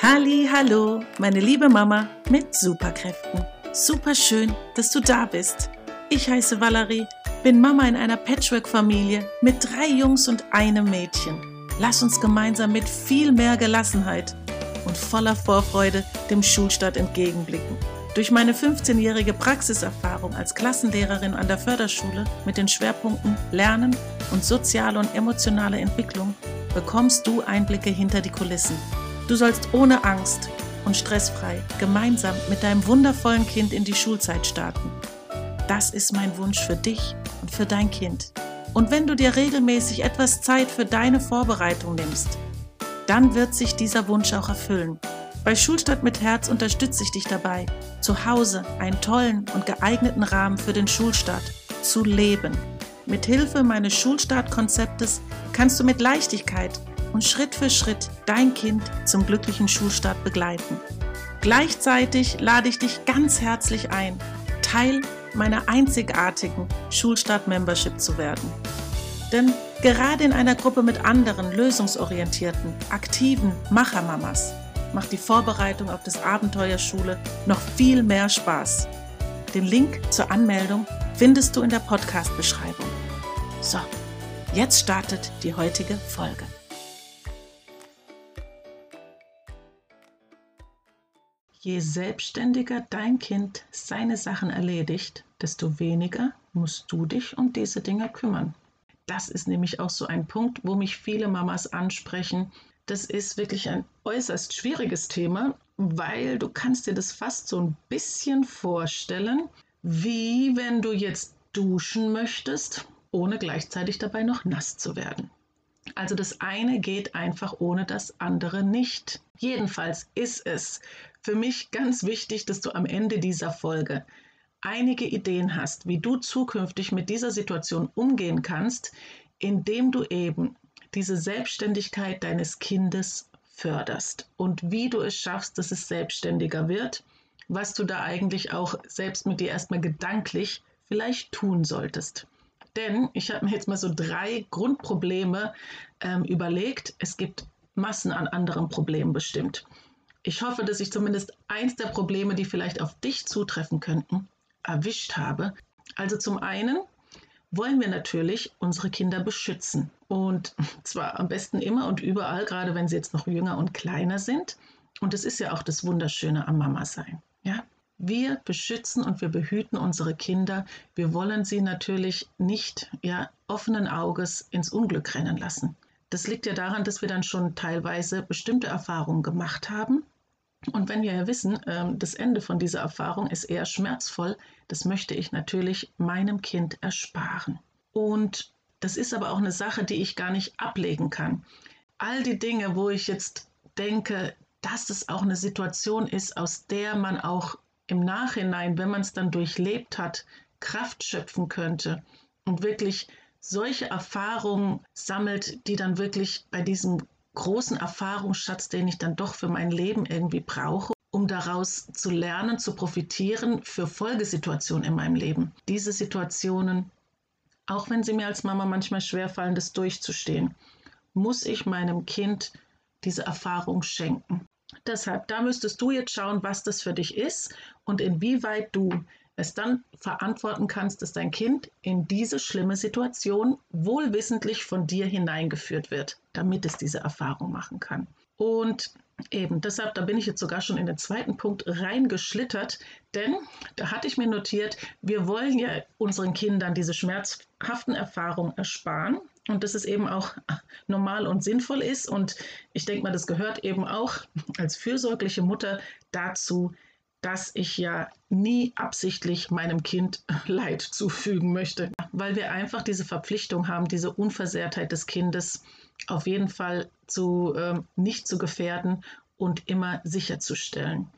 Hallo, meine liebe Mama mit Superkräften. Super schön, dass du da bist. Ich heiße Valerie, bin Mama in einer Patchwork-Familie mit 3 Jungs und einem Mädchen. Lass uns gemeinsam mit viel mehr Gelassenheit und voller Vorfreude dem Schulstart entgegenblicken. Durch meine 15-jährige Praxiserfahrung als Klassenlehrerin an der Förderschule mit den Schwerpunkten Lernen und soziale und emotionale Entwicklung bekommst du Einblicke hinter die Kulissen. Du sollst ohne Angst und stressfrei gemeinsam mit deinem wundervollen Kind in die Schulzeit starten. Das ist mein Wunsch für dich und für dein Kind. Und wenn du dir regelmäßig etwas Zeit für deine Vorbereitung nimmst, dann wird sich dieser Wunsch auch erfüllen. Bei Schulstart mit Herz unterstütze ich dich dabei, zu Hause einen tollen und geeigneten Rahmen für den Schulstart zu leben. Mit Hilfe meines Schulstartkonzeptes kannst du mit Leichtigkeit und Schritt für Schritt dein Kind zum glücklichen Schulstart begleiten. Gleichzeitig lade ich dich ganz herzlich ein, Teil meiner einzigartigen Schulstart-Membership zu werden. Denn gerade in einer Gruppe mit anderen lösungsorientierten, aktiven Machermamas macht die Vorbereitung auf das Abenteuer Schule noch viel mehr Spaß. Den Link zur Anmeldung findest du in der Podcast-Beschreibung. So, jetzt startet die heutige Folge. Je selbstständiger dein Kind seine Sachen erledigt, desto weniger musst du dich um diese Dinge kümmern. Das ist nämlich auch so ein Punkt, wo mich viele Mamas ansprechen. Das ist wirklich ein äußerst schwieriges Thema, weil du kannst dir das fast so ein bisschen vorstellen, wie wenn du jetzt duschen möchtest, ohne gleichzeitig dabei noch nass zu werden. Also das eine geht einfach ohne das andere nicht. Jedenfalls ist es für mich ganz wichtig, dass du am Ende dieser Folge einige Ideen hast, wie du zukünftig mit dieser Situation umgehen kannst, indem du eben diese Selbstständigkeit deines Kindes förderst und wie du es schaffst, dass es selbstständiger wird, was du da eigentlich auch selbst mit dir erstmal gedanklich vielleicht tun solltest. Denn ich habe mir jetzt mal so 3 Grundprobleme überlegt. Es gibt Massen an anderen Problemen bestimmt. Ich hoffe, dass ich zumindest eins der Probleme, die vielleicht auf dich zutreffen könnten, erwischt habe. Also zum einen wollen wir natürlich unsere Kinder beschützen. Und zwar am besten immer und überall, gerade wenn sie jetzt noch jünger und kleiner sind. Und das ist ja auch das Wunderschöne am Mama-Sein. Ja? Wir beschützen und wir behüten unsere Kinder. Wir wollen sie natürlich nicht offenen Auges ins Unglück rennen lassen. Das liegt ja daran, dass wir dann schon teilweise bestimmte Erfahrungen gemacht haben. Und wenn wir ja wissen, das Ende von dieser Erfahrung ist eher schmerzvoll, das möchte ich natürlich meinem Kind ersparen. Und das ist aber auch eine Sache, die ich gar nicht ablegen kann. All die Dinge, wo ich jetzt denke, dass es auch eine Situation ist, aus der man auch im Nachhinein, wenn man es dann durchlebt hat, Kraft schöpfen könnte und wirklich solche Erfahrungen sammelt, die dann wirklich bei diesem großen Erfahrungsschatz, den ich dann doch für mein Leben irgendwie brauche, um daraus zu lernen, zu profitieren für Folgesituationen in meinem Leben. Diese Situationen, auch wenn sie mir als Mama manchmal schwerfallen, das durchzustehen, muss ich meinem Kind diese Erfahrung schenken. Deshalb, da müsstest du jetzt schauen, was das für dich ist und inwieweit du es dann verantworten kannst, dass dein Kind in diese schlimme Situation wohlwissentlich von dir hineingeführt wird, damit es diese Erfahrung machen kann. Und eben deshalb, da bin ich jetzt sogar schon in den 2. Punkt reingeschlittert, denn da hatte ich mir notiert, wir wollen ja unseren Kindern diese schmerzhaften Erfahrungen ersparen und dass es eben auch normal und sinnvoll ist. Und ich denke mal, das gehört eben auch als fürsorgliche Mutter dazu, dass ich ja nie absichtlich meinem Kind Leid zufügen möchte, weil wir einfach diese Verpflichtung haben, diese Unversehrtheit des Kindes auf jeden Fall nicht zu gefährden und immer sicherzustellen.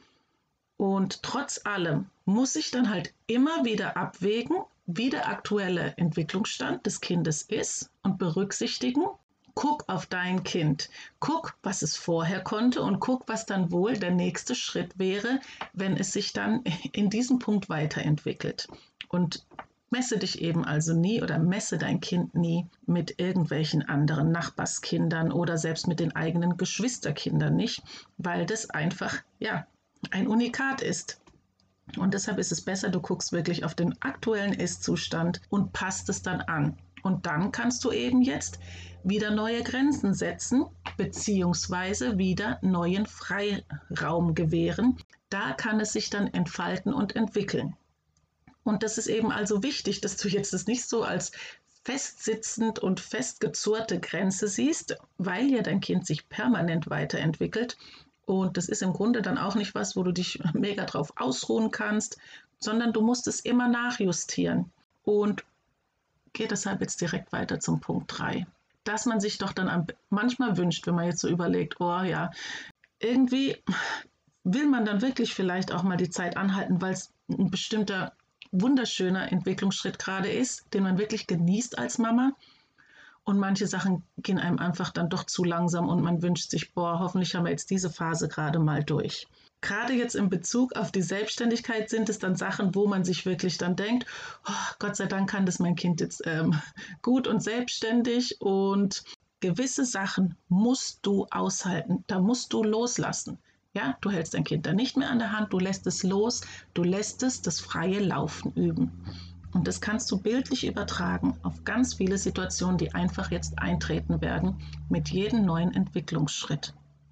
Und trotz allem muss ich dann halt immer wieder abwägen, wie der aktuelle Entwicklungsstand des Kindes ist und berücksichtigen, guck auf dein Kind, guck, was es vorher konnte und guck, was dann wohl der nächste Schritt wäre, wenn es sich dann in diesem Punkt weiterentwickelt. Und Messe dich eben also nie oder messe dein Kind nie mit irgendwelchen anderen Nachbarskindern oder selbst mit den eigenen Geschwisterkindern nicht, weil das einfach, ja, ein Unikat ist. Und deshalb ist es besser, du guckst wirklich auf den aktuellen Ist-Zustand und passt es dann an. Und dann kannst du eben jetzt wieder neue Grenzen setzen, beziehungsweise wieder neuen Freiraum gewähren. Da kann es sich dann entfalten und entwickeln. Und das ist eben also wichtig, dass du jetzt das nicht so als festsitzend und festgezurrte Grenze siehst, weil ja dein Kind sich permanent weiterentwickelt. Und das ist im Grunde dann auch nicht was, wo du dich mega drauf ausruhen kannst, sondern du musst es immer nachjustieren. Und gehe deshalb jetzt direkt weiter zum Punkt 3. Dass man sich doch dann manchmal wünscht, wenn man jetzt so überlegt, oh ja, irgendwie will man dann wirklich vielleicht auch mal die Zeit anhalten, weil es ein bestimmter wunderschöner Entwicklungsschritt gerade ist, den man wirklich genießt als Mama. Und manche Sachen gehen einem einfach dann doch zu langsam und man wünscht sich, boah, hoffentlich haben wir jetzt diese Phase gerade mal durch. Gerade jetzt in Bezug auf die Selbstständigkeit sind es dann Sachen, wo man sich wirklich dann denkt, oh, Gott sei Dank kann das mein Kind jetzt gut und selbstständig, und gewisse Sachen musst du aushalten, da musst du loslassen. Ja, du hältst dein Kind dann nicht mehr an der Hand, du lässt es los, du lässt es das freie Laufen üben. Und das kannst du bildlich übertragen auf ganz viele Situationen, die einfach jetzt eintreten werden mit jedem neuen Entwicklungsschritt.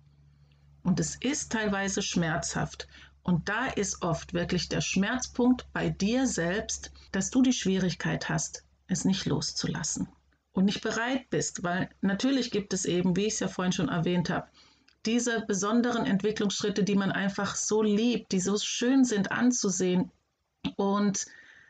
Und es ist teilweise schmerzhaft. Und da ist oft wirklich der Schmerzpunkt bei dir selbst, dass du die Schwierigkeit hast, es nicht loszulassen und nicht bereit bist, weil natürlich gibt es eben, wie ich es ja vorhin schon erwähnt habe, diese besonderen Entwicklungsschritte, die man einfach so liebt, die so schön sind anzusehen. Und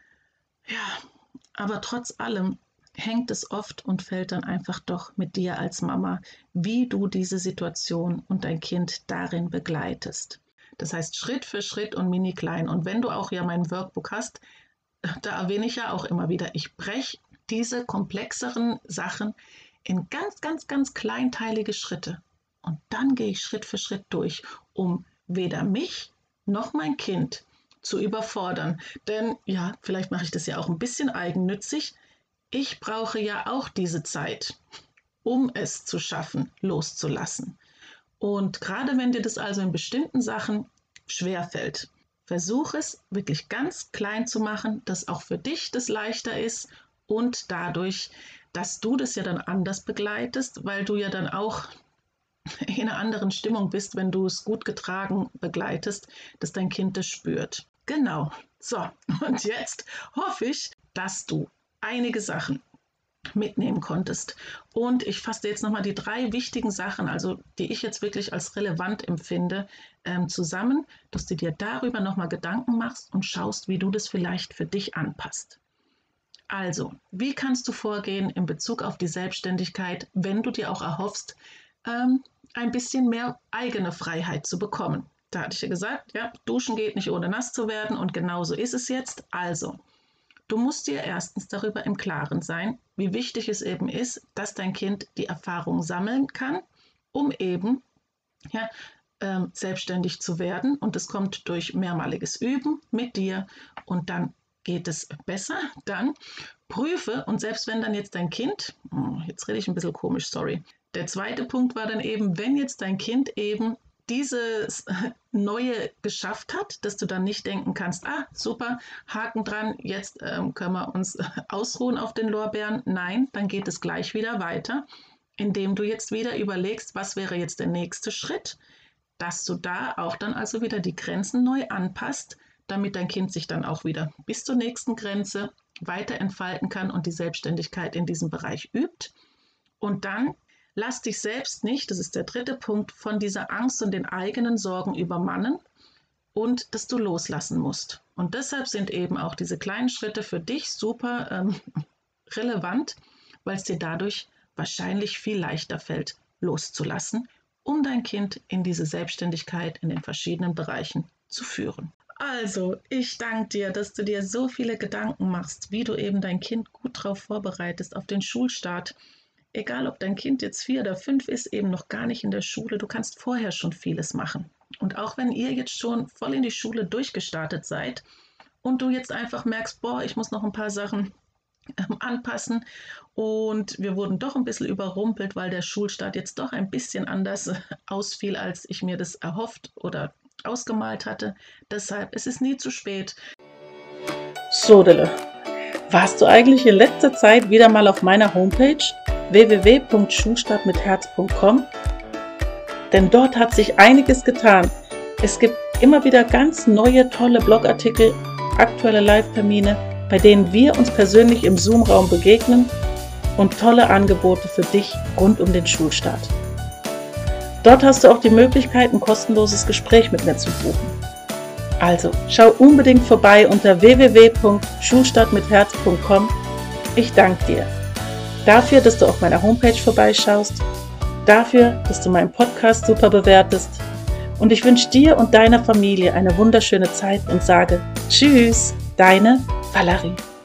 ja, aber trotz allem hängt es oft und fällt dann einfach doch mit dir als Mama, wie du diese Situation und dein Kind darin begleitest. Das heißt Schritt für Schritt und mini klein. Und wenn du auch ja mein Workbook hast, da erwähne ich ja auch immer wieder, ich breche diese komplexeren Sachen in ganz, ganz, ganz kleinteilige Schritte. Und dann gehe ich Schritt für Schritt durch, um weder mich noch mein Kind zu überfordern. Denn ja, vielleicht mache ich das ja auch ein bisschen eigennützig. Ich brauche ja auch diese Zeit, um es zu schaffen, loszulassen. Und gerade wenn dir das also in bestimmten Sachen schwerfällt, versuch es wirklich ganz klein zu machen, dass auch für dich das leichter ist und dadurch, dass du das ja dann anders begleitest, weil du ja dann auch in einer anderen Stimmung bist, wenn du es gut getragen begleitest, dass dein Kind das spürt. Genau. So, und jetzt hoffe ich, dass du einige Sachen mitnehmen konntest. Und ich fasse jetzt nochmal die 3 wichtigen Sachen, also die ich jetzt wirklich als relevant empfinde, zusammen, dass du dir darüber nochmal Gedanken machst und schaust, wie du das vielleicht für dich anpasst. Also, wie kannst du vorgehen in Bezug auf die Selbstständigkeit, wenn du dir auch erhoffst, ein bisschen mehr eigene Freiheit zu bekommen? Da hatte ich ja gesagt, ja, duschen geht nicht ohne nass zu werden, und genauso ist es jetzt. Also, du musst dir erstens darüber im Klaren sein, wie wichtig es eben ist, dass dein Kind die Erfahrung sammeln kann, um eben ja, selbstständig zu werden. Und das kommt durch mehrmaliges Üben mit dir, und dann geht es besser. Dann prüfe, und selbst wenn dann jetzt dein Kind, jetzt rede ich ein bisschen komisch, sorry. Der zweite Punkt war dann eben, wenn jetzt dein Kind eben dieses Neue geschafft hat, dass du dann nicht denken kannst, ah, super, Haken dran, jetzt können wir uns ausruhen auf den Lorbeeren. Nein, dann geht es gleich wieder weiter, indem du jetzt wieder überlegst, was wäre jetzt der nächste Schritt, dass du da auch dann also wieder die Grenzen neu anpasst, damit dein Kind sich dann auch wieder bis zur nächsten Grenze weiter entfalten kann und die Selbstständigkeit in diesem Bereich übt. Und dann lass dich selbst nicht, das ist der dritte Punkt, von dieser Angst und den eigenen Sorgen übermannen, und dass du loslassen musst. Und deshalb sind eben auch diese kleinen Schritte für dich super relevant, weil es dir dadurch wahrscheinlich viel leichter fällt, loszulassen, um dein Kind in diese Selbstständigkeit in den verschiedenen Bereichen zu führen. Also, ich danke dir, dass du dir so viele Gedanken machst, wie du eben dein Kind gut darauf vorbereitest, auf den Schulstart. Egal, ob dein Kind jetzt 4 oder 5 ist, eben noch gar nicht in der Schule, du kannst vorher schon vieles machen. Und auch wenn ihr jetzt schon voll in die Schule durchgestartet seid und du jetzt einfach merkst, boah, ich muss noch ein paar Sachen anpassen, und wir wurden doch ein bisschen überrumpelt, weil der Schulstart jetzt doch ein bisschen anders ausfiel, als ich mir das erhofft oder ausgemalt hatte. Deshalb ist es nie zu spät. Sodele, warst du eigentlich in letzter Zeit wieder mal auf meiner Homepage www.schulstartmitherz.com? Denn dort hat sich einiges getan. Es gibt immer wieder ganz neue, tolle Blogartikel, aktuelle Live-Termine, bei denen wir uns persönlich im Zoom-Raum begegnen, und tolle Angebote für dich rund um den Schulstart. Dort hast du auch die Möglichkeit, ein kostenloses Gespräch mit mir zu buchen. Also schau unbedingt vorbei unter www.schulstartmitherz.com. Ich danke dir dafür, dass du auf meiner Homepage vorbeischaust, dafür, dass du meinen Podcast super bewertest, und ich wünsche dir und deiner Familie eine wunderschöne Zeit und sage Tschüss, deine Valerie.